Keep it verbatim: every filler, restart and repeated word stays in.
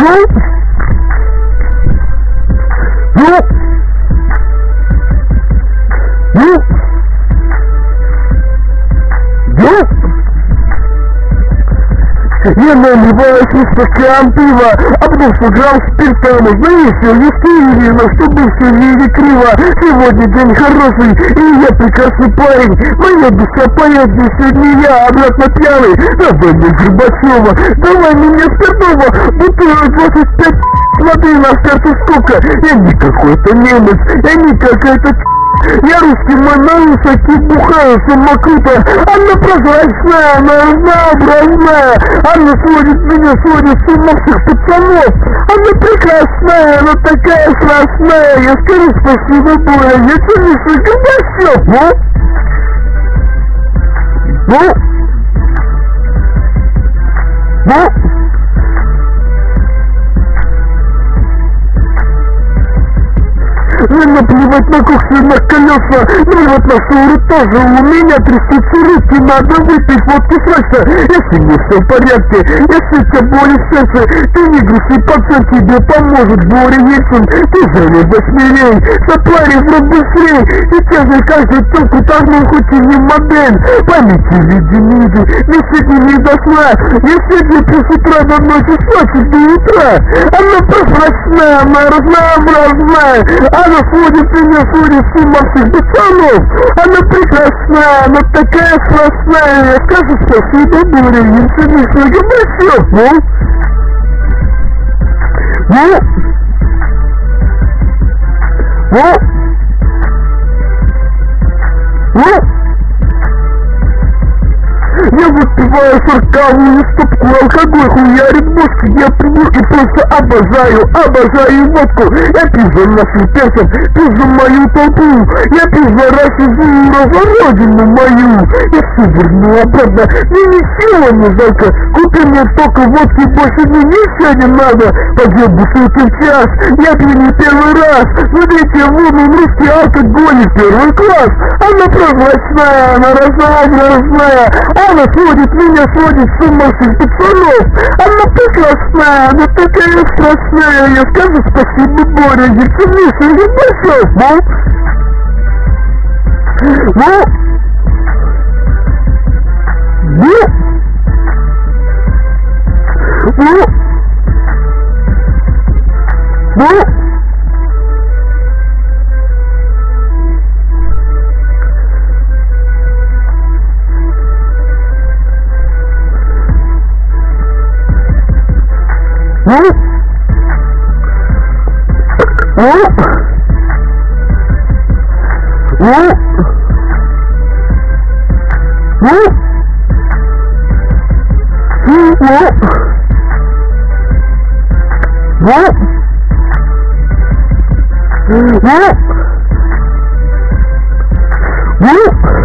Ну? Ну? Ну? Ну? Я наливаю стакан пива, а потом сто грамм спирта, навесил естественно, чтобы все не криво. Сегодня день хороший, и я прекрасный парень. Моя душа поет, где сегодня я обратно пьяный. Давай мне Горбачева, давай меня спиртного, бутылок двадцать пять, смотри на карту сколько. Я не какой-то немец, я не какая-то... Я русский мой на высоке бухаю, сама круто. Она прозрачная, она разнообразная. Она сводит меня, сводит с ума всех пацанов. Она прекрасная, она такая страстная. Я скажу спасибо, Боря, я тебе не Горбачев, ну? Ну? Ну? Мне наплевать на кухню, на колеса, наплевать на шуры тоже. У меня трясутся руки, надо выпить водку срочно. Если не все в порядке, если у тебя боли в сердце, ты не грусти, пацан, тебе поможет Боря Ельцин. Ты залеба смелей, сопари в рот быстрей. Сейчас же каждую телку должна, хоть и не модель. Памяти в виде ниды, не сегодня не дошла. Я сегодня плюс утра до ночи, с ночи до утра. Она прозрачная, она разнообразная. Она сводит меня, сводит с ума всех пацанов. Она прекрасная, она такая страстная. Я скажу спасибо, Боря Ельцин, не Горбачев, ну? Ну? Ну? Ну? Я выпиваю сорокавую стопку, алкоголь хуярит мозг. Я пью и просто обожаю, обожаю водку. Я пью за наших перцев, пью за мою толпу. Я пью за Россию, за родину мою. Я все верну обратно, мне ничего не жалко. Купи мне только водки, больше мне ничего не надо. По две бутылки в час, я пью не первый раз. Смотрите, вон он, русский алкоголь, первый класс. Она прозрачная, она разнообразная. Она сводит меня, сводит с ума всех пацанов. Она прекрасная, она такая страстная. Я скажу спасибо, Боря Ельцин, не Горбачев, ну? Ну? Ну? Ну? Ну? Ну? Ну? Ну? Ну? Ну? Ну? Ну? Ну?